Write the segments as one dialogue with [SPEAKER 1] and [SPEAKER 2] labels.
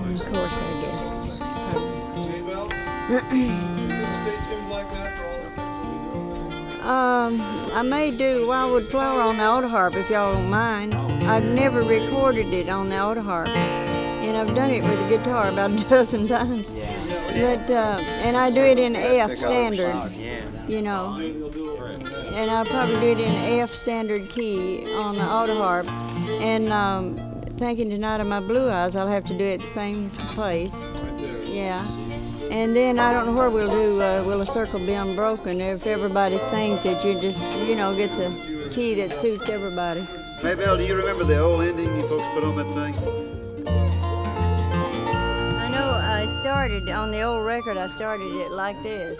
[SPEAKER 1] Of course, I guess.
[SPEAKER 2] J-Bell, you gonna stay tuned like that for all the things we'll be doing?
[SPEAKER 1] I may do Wildwood Flower on the auto harp if y'all don't mind. I've never recorded it on the auto harp, and I've done it with a guitar about a dozen times. But and I do it in F standard, you know, and I'll probably do it in F standard key on the auto harp. And thinking tonight of my blue eyes, I'll have to do it the same place. Yeah. And then I don't know where we'll do Will a Circle Be Unbroken. If everybody sings it, you just, you know, get the key that suits everybody.
[SPEAKER 3] Maybelle, do you remember the old ending you folks put on that thing?
[SPEAKER 1] I know I started, on the old record, I started it like this.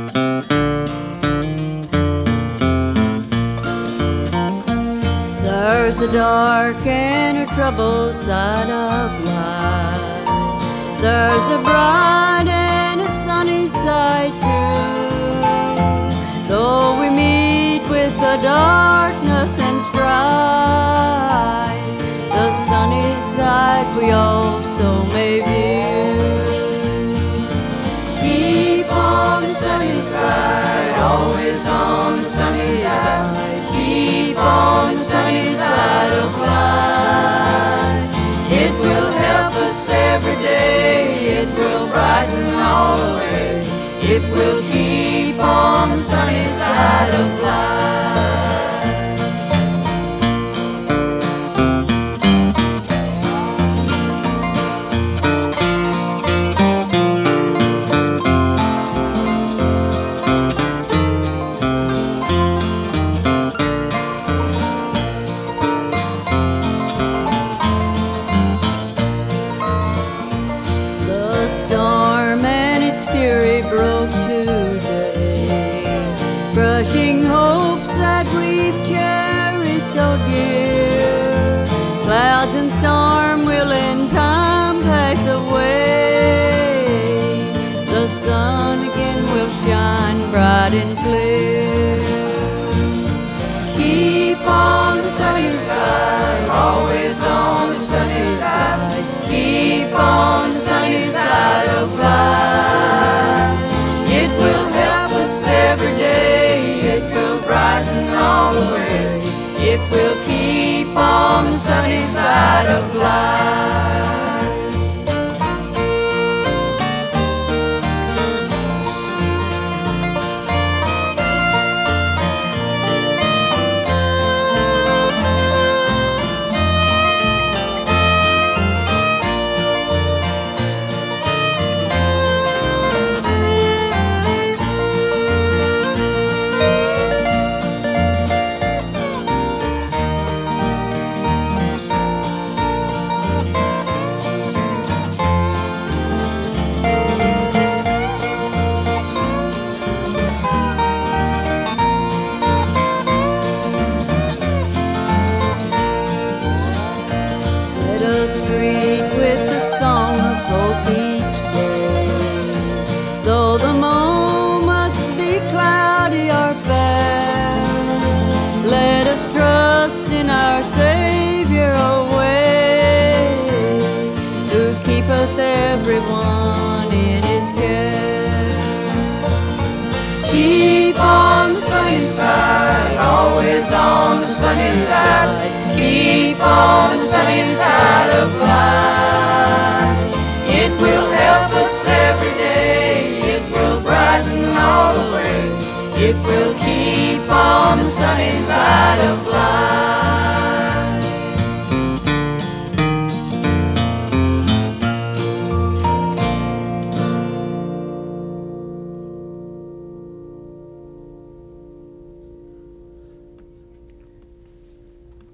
[SPEAKER 1] There's a dark and a troubled side of life. There's a bright and a sunny side too. Though we meet with the darkness and strife, the sunny side we also may view. Keep on the sunny side, always on the sunny side. Keep on the sunny side of life. It will help us every day. It will brighten all the way. If we'll keep on the sunny side of life. Broke today, brushing hopes that we've cherished so dear. Clouds and storm will in time pass away. The sun again will shine bright and clear. Keep on the sunny side, always on the sunny side. Keep on the sunny side of life. It will help us every day. It will brighten all the way. If we'll keep on the sunny side of life. Everyone in his care. Keep on the sunny side, always on the sunny side. Keep on the sunny side of life. It will help us every day. It will brighten all the way. If we'll keep on the sunny side of life.